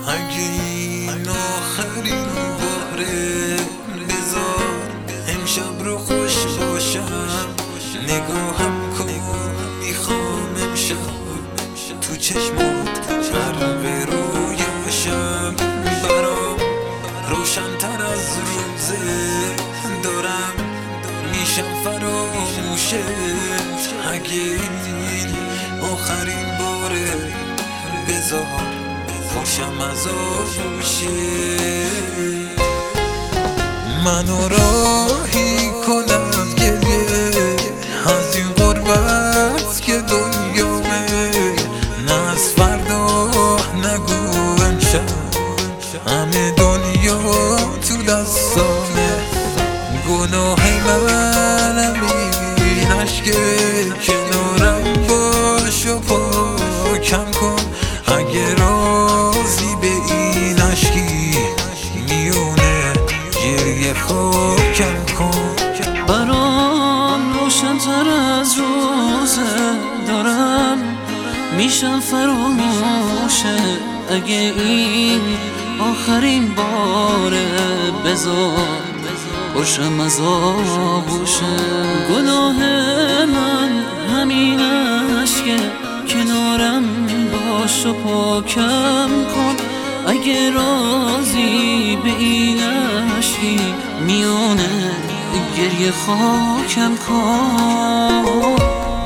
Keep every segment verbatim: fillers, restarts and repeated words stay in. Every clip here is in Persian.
اگه این آخرین باره بذار امشب رو خوش باشم، نگاهم کن میخوام امشب تو چشمات غرق رویاشم. برام روشن تر از روزه دارم میشم فراموشه. اگه این آخرین باره بذار خوشم از آغوشه. منو راهی کن از گریه، از این غربت که دنیامه. نه از فردا نگو امشب همه دنیا تو دستامه. گناه منم این عشقه، کنارم باش و پاکم کن. اگه راضی به این عشقی میونه گریه خاکم کن. برام روشن تر از روزه دارم میشم فراموشه. اگه این آخرین باره بذار خوشم از آغوشه. گناه من همین عشقه، کنارم باش و پاکم کن. اگه راضی به این عشقی میونه گریه خاکم کن.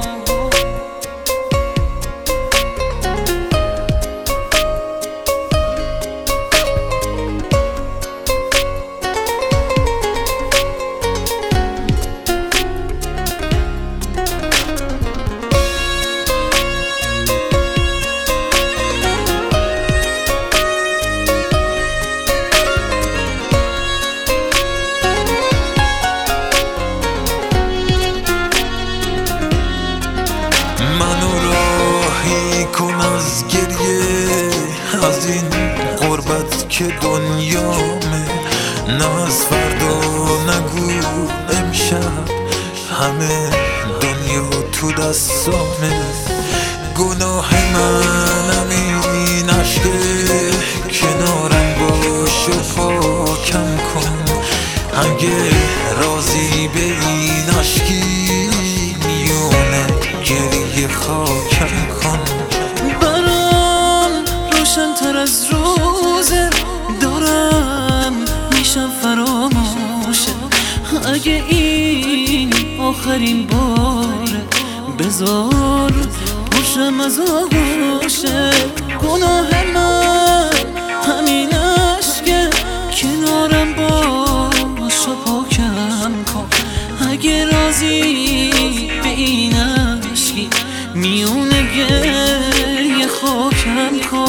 منو راهی کن از گریه، از این غربت که دنیامه. نه از فردا نگو امشب همه دنیا تو دستامه. گناه منم این عشقه، کنارم باش و پاکم کن. اگه راضی به این عشقی میونه گریه خاکم کن. برام روشن تر از روزه دارم میشم فراموشه. اگه این آخرین باره بذار خوشم از آغوشه. گناه من همین عشقه، کنارم باش و پاکم کن. اگه راضی به این عشقی میونه گریه خاکم کن.